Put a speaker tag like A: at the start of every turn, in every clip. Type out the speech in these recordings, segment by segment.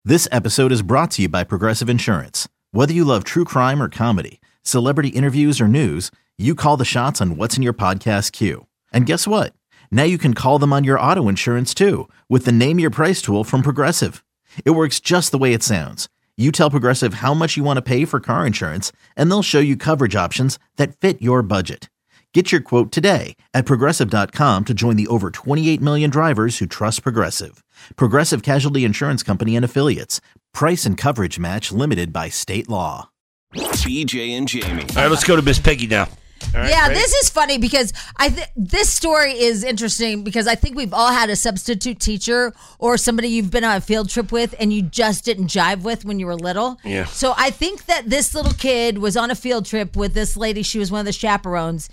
A: This episode is brought to you by Progressive Insurance. Whether you love true crime or comedy, celebrity interviews or news, you call the shots on what's in your podcast queue. And guess what? Now you can call them on your auto insurance too with the Name Your Price tool from Progressive. It works just the way it sounds. You tell Progressive how much you want to pay for car insurance, and they'll show you coverage options that fit your budget. Get your quote today at Progressive.com to join the over 28 million drivers who trust Progressive. Progressive Casualty Insurance Company and Affiliates. Price and coverage match limited by state law.
B: BJ and Jamie.
C: All right, let's go to Miss Peggy now. Right,
D: yeah,
C: ready?
D: this is funny because this story is interesting because I think we've all had a substitute teacher or somebody you've been on a field trip with and you just didn't jive with when you were little.
C: Yeah.
D: So I think that this little kid was on a field trip with this lady. She was one of the chaperones,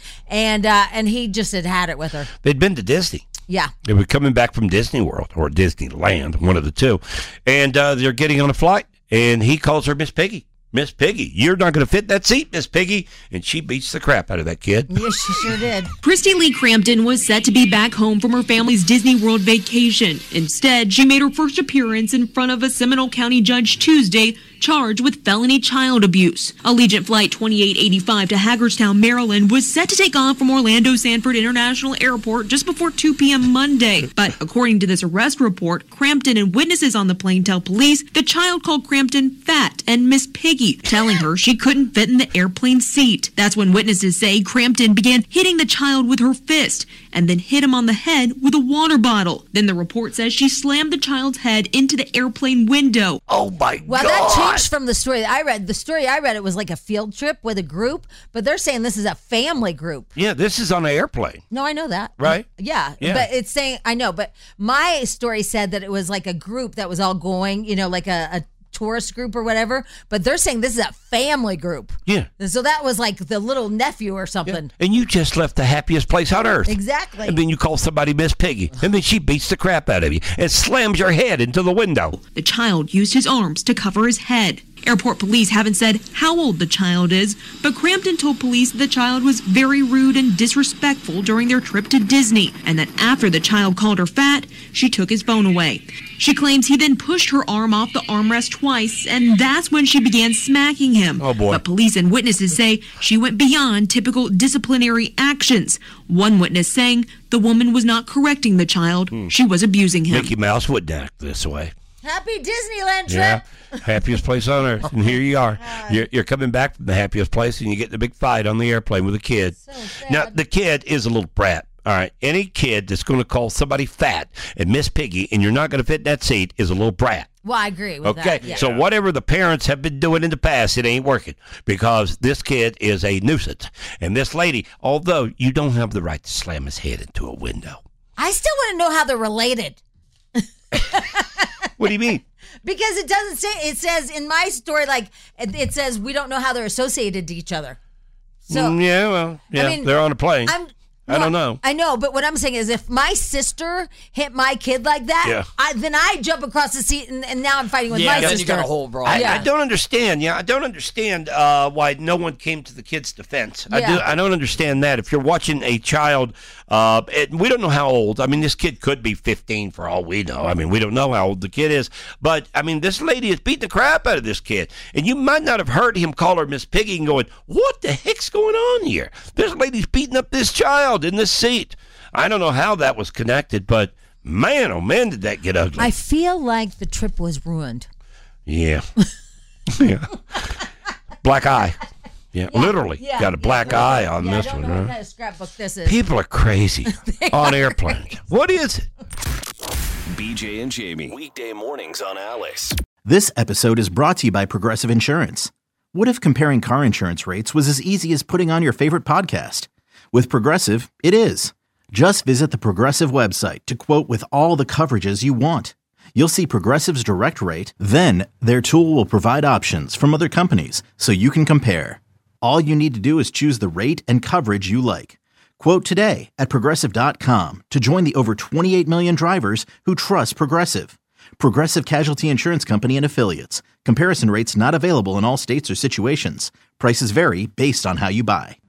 D: and he just had it with her.
C: They'd been to Disney.
D: Yeah.
C: They were coming back from Disney World or Disneyland, one of the two, and they're getting on a flight, and he calls her Miss Piggy. Miss Piggy, you're not going to fit in that seat, Miss Piggy. And she beats the crap out of that kid.
D: Yes, she sure did.
E: Christy Lee Crampton was set to be back home from her family's Disney World vacation. Instead, she made her first appearance in front of a Seminole County judge Tuesday, charged with felony child abuse. Allegiant Flight 2885 to Hagerstown, Maryland was set to take off from Orlando Sanford International Airport just before 2 p.m. Monday. But according to this arrest report, Crampton and witnesses on the plane tell police the child called Crampton fat and Miss Piggy, telling her she couldn't fit in the airplane seat. That's when witnesses say Crampton began hitting the child with her fist and then hit him on the head with a water bottle. Then the report says she slammed the child's head into the airplane window.
C: Oh, my God.
D: Well, that changed from the story I read. The story I read, it was like a field trip with a group, but they're saying this is a family group.
C: Yeah, this is on an airplane.
D: No, I know that.
C: Right?
D: Yeah,
C: Yeah.
D: but it's saying, I know, but my story said that it was like a group that was all going, like a tourist group or whatever, but they're saying this is a family group.
C: Yeah.
D: And so that was like the little nephew or something.
C: And you just left the happiest place on earth.
D: Exactly.
C: And then you call somebody Miss Piggy. And then she beats the crap out of you and slams your head into the window.
E: The child used his arms to cover his head. Airport police haven't said how old the child is, but Crampton told police the child was very rude and disrespectful during their trip to Disney, and that after the child called her fat, she took his phone away. She claims he then pushed her arm off the armrest twice, and that's when she began smacking him.
C: Oh, boy.
E: But police and witnesses say she went beyond typical disciplinary actions. One witness saying the woman was not correcting the child, she was abusing him.
C: Mickey Mouse wouldn't act this way.
D: Happy Disneyland trip.
C: Yeah, happiest place on earth. And here you are. You're coming back from the happiest place, and you get in a big fight on the airplane with a kid.
D: So sad.
C: Now, the kid is a little brat. All right, any kid that's going to call somebody fat and Miss Piggy, and you're not going to fit in that seat, is a little brat.
D: Well, I agree with
C: Okay,
D: that. Yeah.
C: so whatever the parents have been doing in the past, it ain't working because this kid is a nuisance. And this lady, although you don't have the right to slam his head into a window.
D: I still want to know how they're related.
C: What do you mean?
D: Because it doesn't say, it says in my story, like, it says we don't know how they're associated to each other. So,
C: Yeah, well, yeah,
D: I mean,
C: they're on a plane. I don't know.
D: I know, but what I'm saying is if my sister hit my kid like that,
C: Yeah.
D: then I jump across the seat and now I'm fighting with my
F: then
D: sister.
F: you got a whole brawl.
C: I don't understand. Yeah, I don't understand why no one came to the kid's defense.
D: Yeah.
C: I don't understand that. If you're watching a child, and we don't know how old. I mean, this kid could be 15 for all we know. I mean, we don't know how old the kid is. But, I mean, this lady is beating the crap out of this kid. And you might not have heard him call her Miss Piggy and going, what the heck's going on here? This lady's beating up this child in this seat. I don't know how that was connected, but man, oh man, did that get ugly.
D: I feel like the trip was ruined.
C: Yeah. Yeah. Black eye. Yeah, literally.
D: Yeah,
C: got a black eye on this
D: I don't
C: one,
D: know what
C: right?
D: kind of scrapbook this is.
C: People are crazy on airplanes. What is it?
B: BJ and Jamie. Weekday mornings on Alice.
A: This episode is brought to you by Progressive Insurance. What if comparing car insurance rates was as easy as putting on your favorite podcast? With Progressive, it is. Just visit the Progressive website to quote with all the coverages you want. You'll see Progressive's direct rate, then their tool will provide options from other companies so you can compare. All you need to do is choose the rate and coverage you like. Quote today at Progressive.com to join the over 28 million drivers who trust Progressive. Progressive Casualty Insurance Company and Affiliates. Comparison rates not available in all states or situations. Prices vary based on how you buy.